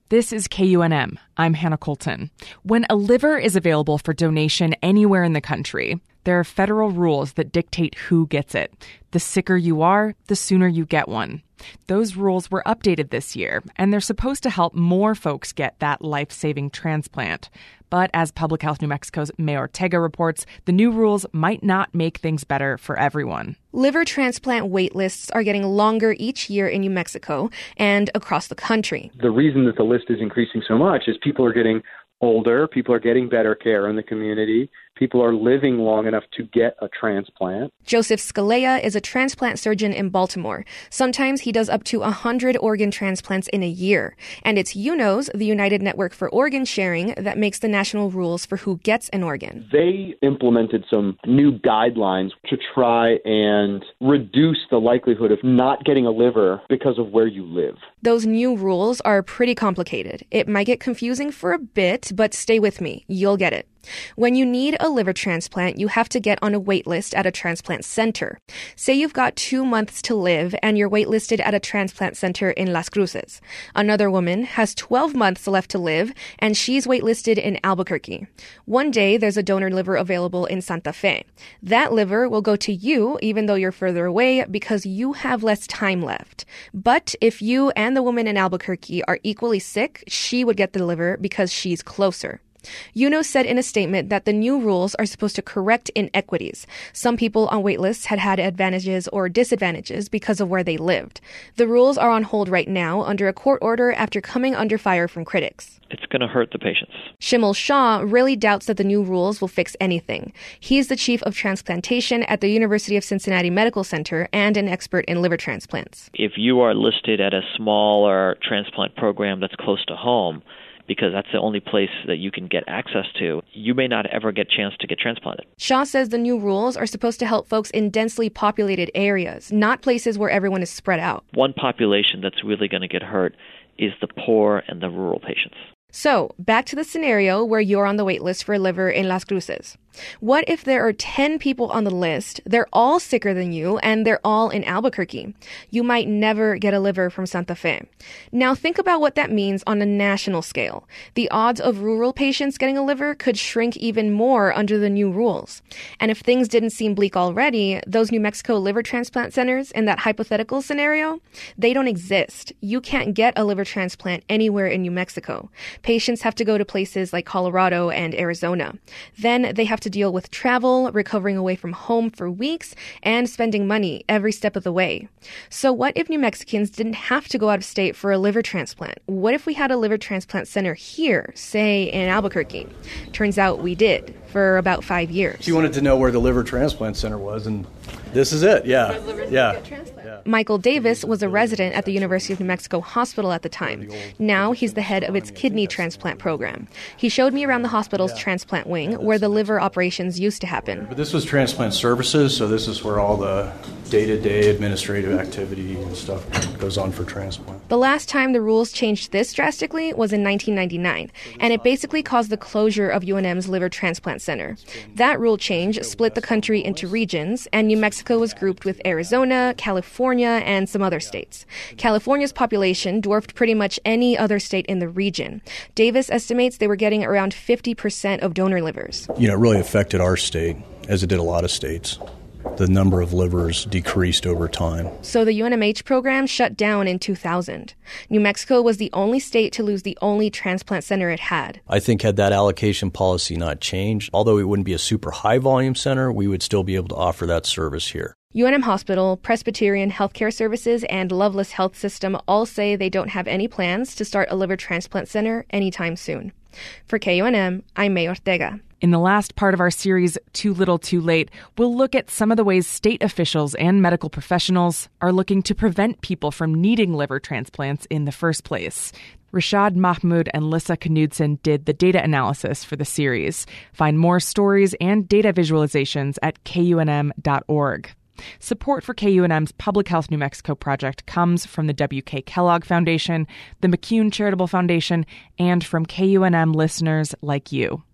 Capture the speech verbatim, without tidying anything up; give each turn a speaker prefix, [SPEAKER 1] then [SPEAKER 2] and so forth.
[SPEAKER 1] This is K U N M. I'm Hannah Colton. When a liver is available for donation anywhere in the country, there are federal rules that dictate who gets it. The sicker you are, the sooner you get one. Those rules were updated this year, and they're supposed to help more folks get that life-saving transplant. But as Public Health New Mexico's May Ortega reports, the new rules might not make things better for everyone.
[SPEAKER 2] Liver transplant wait lists are getting longer each year in New Mexico and across the country.
[SPEAKER 3] The reason that the list is increasing so much is people are getting older, people are getting better care in the community, people are living long enough to get a transplant.
[SPEAKER 2] Joseph Scalea is a transplant surgeon in Baltimore. Sometimes he does up to one hundred organ transplants in a year. And it's U N O S, the United Network for Organ Sharing, that makes the national rules for who gets an organ.
[SPEAKER 3] They implemented some new guidelines to try and reduce the likelihood of not getting a liver because of where you live.
[SPEAKER 2] Those new rules are pretty complicated. It might get confusing for a bit, but stay with me. You'll get it. When you need a liver transplant, you have to get on a wait list at a transplant center. Say you've got two months to live and you're waitlisted at a transplant center in Las Cruces. Another woman has twelve months left to live and she's waitlisted in Albuquerque. One day, there's a donor liver available in Santa Fe. That liver will go to you even though you're further away because you have less time left. But if you and the woman in Albuquerque are equally sick, she would get the liver because she's closer. U N O S said in a statement that the new rules are supposed to correct inequities. Some people on wait lists had had advantages or disadvantages because of where they lived. The rules are on hold right now under a court order after coming under fire from critics.
[SPEAKER 4] It's going to hurt the patients.
[SPEAKER 2] Shimul Shah really doubts that the new rules will fix anything. He's the chief of transplantation at the University of Cincinnati Medical Center and an expert in liver transplants.
[SPEAKER 4] If you are listed at a smaller transplant program that's close to home, because that's the only place that you can get access to, you may not ever get a chance to get transplanted.
[SPEAKER 2] Shah says the new rules are supposed to help folks in densely populated areas, not places where everyone is spread out.
[SPEAKER 4] One population that's really going to get hurt is the poor and the rural patients.
[SPEAKER 2] So, back to the scenario where you're on the wait list for a liver in Las Cruces. What if there are ten people on the list, they're all sicker than you, and they're all in Albuquerque? You might never get a liver from Santa Fe. Now think about what that means on a national scale. The odds of rural patients getting a liver could shrink even more under the new rules. And if things didn't seem bleak already, those New Mexico liver transplant centers in that hypothetical scenario, they don't exist. You can't get a liver transplant anywhere in New Mexico. Patients have to go to places like Colorado and Arizona. Then they have to deal with travel, recovering away from home for weeks, and spending money every step of the way. So what if New Mexicans didn't have to go out of state for a liver transplant? What if we had a liver transplant center here, say in Albuquerque? Turns out we did for about five years.
[SPEAKER 5] She wanted to know where the liver transplant center was, and this is it. Yeah. Yeah. yeah.
[SPEAKER 2] Michael Davis was a resident at the University of New Mexico Hospital at the time. Now he's the head of its kidney transplant program. He showed me around the hospital's yeah. transplant wing where the liver operations used to happen.
[SPEAKER 5] But this was transplant services, so this is where all the day-to-day administrative activity and stuff goes on for transplant.
[SPEAKER 2] The last time the rules changed this drastically was in nineteen ninety-nine, and it basically caused the closure of U N M's liver transplant center. That rule change split the country into regions, and New Mexico was grouped with Arizona, California, and some other states. California's population dwarfed pretty much any other state in the region. Davis estimates they were getting around fifty percent of donor livers.
[SPEAKER 5] You know, it really affected our state, as it did a lot of states. The number of livers decreased over time.
[SPEAKER 2] So the U N M H program shut down in two thousand. New Mexico was the only state to lose the only transplant center it had.
[SPEAKER 5] I think had that allocation policy not changed, although it wouldn't be a super high volume center, we would still be able to offer that service here.
[SPEAKER 2] U N M Hospital, Presbyterian Healthcare Services, and Loveless Health System all say they don't have any plans to start a liver transplant center anytime soon. For K U N M, I'm May Ortega.
[SPEAKER 1] In the last part of our series, Too Little Too Late, we'll look at some of the ways state officials and medical professionals are looking to prevent people from needing liver transplants in the first place. Rashad Mahmoud and Lissa Knudsen did the data analysis for the series. Find more stories and data visualizations at K U N M dot org. Support for K U N M's Public Health New Mexico project comes from the W K Kellogg Foundation, the McCune Charitable Foundation, and from K U N M listeners like you.